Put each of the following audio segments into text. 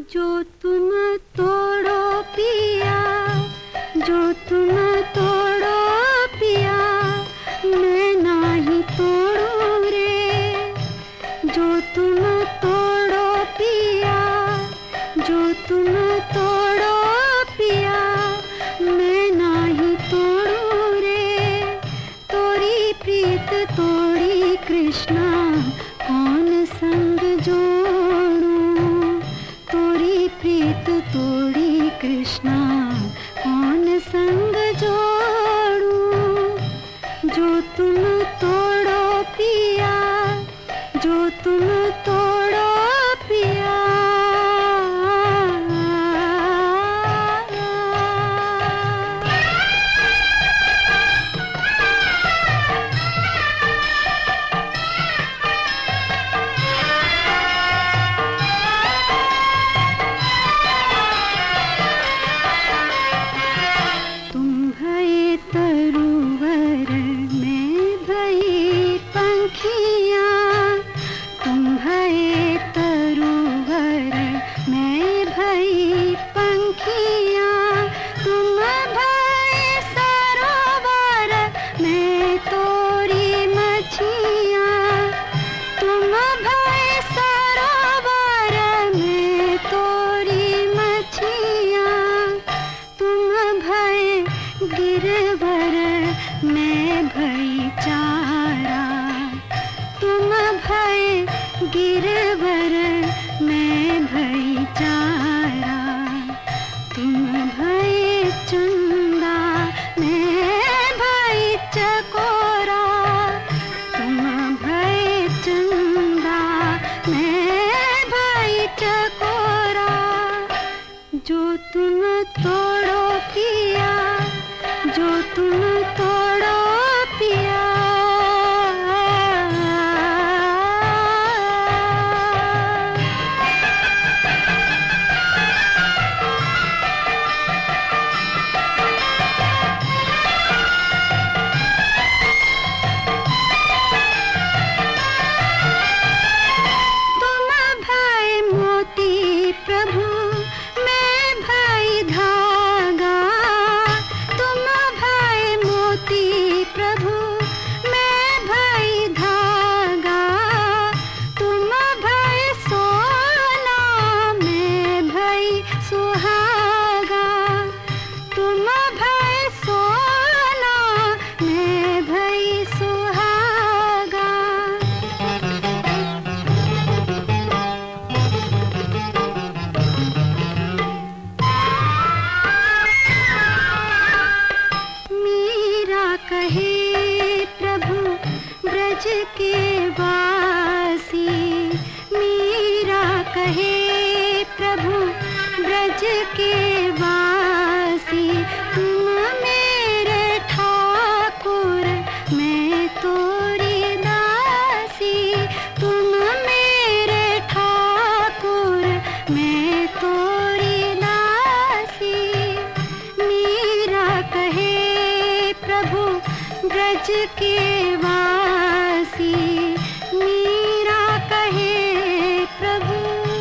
जो तुम तोड़ो पिया, जो तुम तोड़ो पिया, मैं नाही तोड़ू रे। जो तुम तोड़ो पिया, जो तुम तोड़ो पिया, मैं नाही तोड़ू रे। तोरी प्रीत तोड़ी कृष्णा, कौन संग जोड़ू। तोरी प्रीत तोड़ी कृष्णा, कौन संग जोड़ू। जो तुम तोड़ो पिया, जो तुम तोड़ो पिया। तुम भये तरुवर, मैं भई पंखियाँ। तुम भये तरुवर, मैं भई पंखियाँ। तुम भये सरोवर, मैं तोरी मछियाँ। तुम भये सरोवर, मैं तोरी मछियाँ। तुम भये गिरवर, मैं भई चारा। तुम भये गिरवर, मैं भई चारा। तुम भये चंदा, मैं भई चकोरा। तुम भये चंदा, मैं भई चकोरा। जो तुम तोड़ो पिया, जो तुम तोड़ो पिया। तुम भये मोती प्रभु, मैं भई धागा। तुम भये मोती प्रभु, मैं भई धागा। तुम भये सोना, मैं भई सुहागा। तुम भये सोना, मैं भई सुहागा। मीरा कहे प्रभु ब्रज के वासी। मीरा कहे प्रभु ब्रज के वासी। तुम मेरे ठाकुर, मैं तोरी दासी। तुम मेरे ठाकुर, मैं तोरी दासी। मीरा कहे प्रभु ब्रज के वासी। मीरा कहे प्रभु,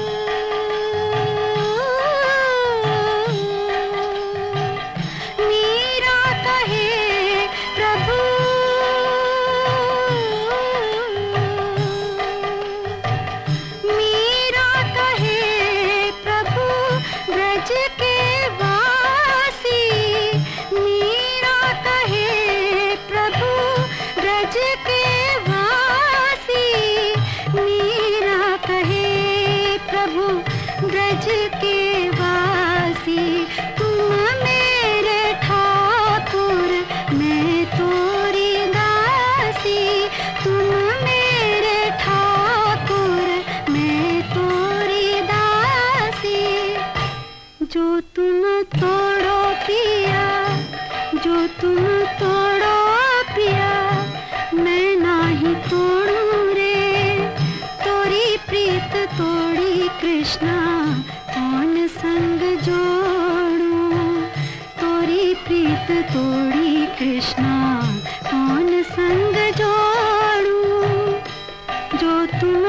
मीरा कहे प्रभु, मीरा कहे प्रभु ब्रज के वासी। मीरा कहे प्रभु ब्रज के वासी। मीरा कहे प्रभु ब्रज के वासी। तुम मेरे ठाकुर, मैं तोरी दासी। तुम मेरे ठाकुर, मैं तोरी दासी। जो तुम तोड़ो पिया, जो तुम तोड़ो पिया, मैं नाही तोड़ू रे। तोरी प्रीत तोड़ी कृष्णा, कौन संग जोड़ू। तोरी प्रीत तोड़ी कृष्णा, कौन संग जोड़ू। जो तुम